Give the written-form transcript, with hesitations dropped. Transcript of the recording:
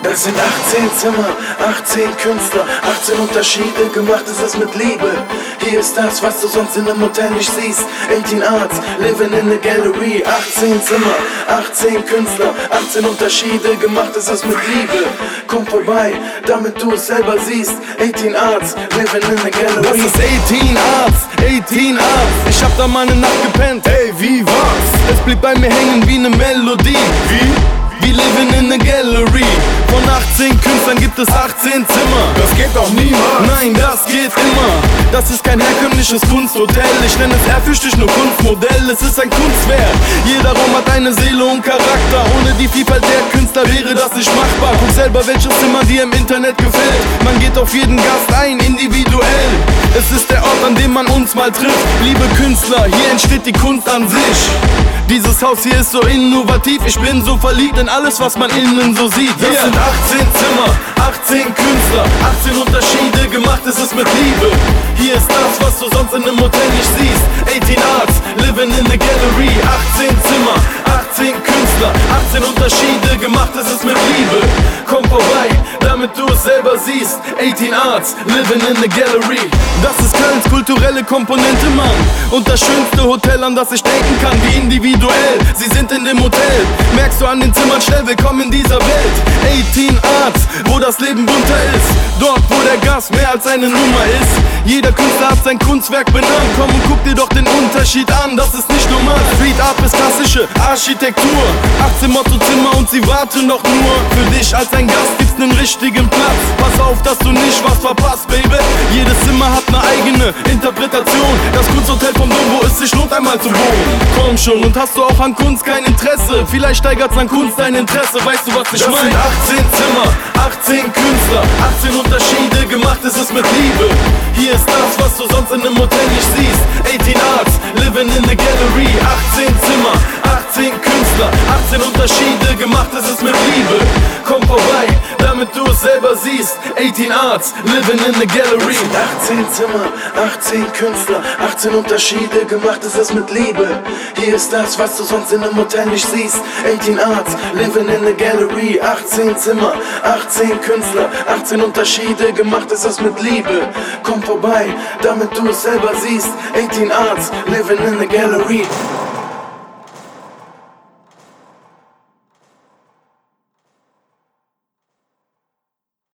Das sind 18 Zimmer, 18 Künstler, 18 Unterschiede, gemacht ist es mit Liebe. Hier ist das, was du sonst in einem Hotel nicht siehst. 18 Arts, living in the gallery. 18 Zimmer, 18 Künstler, 18 Unterschiede, gemacht ist es mit Liebe. Komm vorbei, damit du es selber siehst. 18 Arts, living in the gallery. Das ist 18 Arts, 18 Arts. Ich hab da mal ne Nacht gepennt, ey, wie war's? Es blieb bei mir hängen wie ne Melodie. Wie living in the gallery. Von 18 Künstlern gibt es 18 Zimmer. Das geht doch niemals. Nein, das geht immer. Das ist kein herkömmliches Kunsthotel. Ich nenne es ehrfürchtig nur Kunstmodell. Es ist ein Kunstwerk. Jeder Raum hat eine Seele und Charakter. Ohne die Vielfalt der Künstler wäre das nicht machbar. Guck selber, welches Zimmer dir im Internet gefällt. Man geht auf jeden Gast ein, individuell. Es ist der Ort, an dem man uns mal trifft. Liebe Künstler, hier entsteht die Kunst an sich. Dieses Haus hier ist so innovativ. Ich bin so verliebt in alles, was man innen so sieht. Das sind 18 Zimmer, 18 Künstler, 18 Unterschiede, gemacht ist es mit Liebe. Hier ist das, was du sonst in einem Hotel nicht siehst. 18 Arts, living in the gallery. 18 Zimmer, 18 Künstler, 18 Unterschiede, gemacht ist es mit Liebe. Komm vorbei, damit du es selber siehst. 18 Arts, living in the gallery. Das ist Kölns kulturelle Komponente, Mann. Und das schönste Hotel, an das ich denken kann, wie individuell. Sie sind in dem Hotel, merkst du an den Zimmern schnell, willkommen in dieser Welt. 18 Arts, wo das Leben bunter ist. Dort, wo der Gast mehr als eine Nummer ist. Jeder Künstler hat sein Kunstwerk benannt. Komm und guck dir doch den Unterschied an, das ist nicht normal. Street Art ist klassische Architektur. 18 Mottozimmer und sie warten doch nur. Für dich als ein Gast gibt's nen richtigen Platz. Pass auf, dass du nicht was verpasst, Baby. Jedes Zimmer hat ne eigene Interpretation. Das Kunsthotel vom Dom, wo es sich lohnt einmal zu wohnen. Komm schon, und hast du auch an Kunst kein Interesse? Vielleicht steigert's an Kunst dein Interesse, weißt du was ich meine? Das sind 18 Zimmer, 18 Künstler, 18 Unterschiede, gemacht ist es mit Liebe. Hier ist das, was du sonst in einem Hotel nicht siehst. 18 Arts, living in the gallery. 18 Zimmer, 18 Künstler, 18 Unterschiede, gemacht ist es mit Liebe. Komm vorbei, damit du es selber siehst. 18 Arts, living in the gallery. 18 Zimmer, 18 Künstler, 18 Unterschiede, gemacht ist es mit Liebe. Hier ist das, was du sonst in einem Hotel nicht siehst. 18 Arts, living in the gallery. 18 Zimmer, 18 Künstler, 18 Unterschiede, gemacht ist es mit Liebe. Komm vorbei, damit du es selber siehst. 18 Arts, living in the gallery.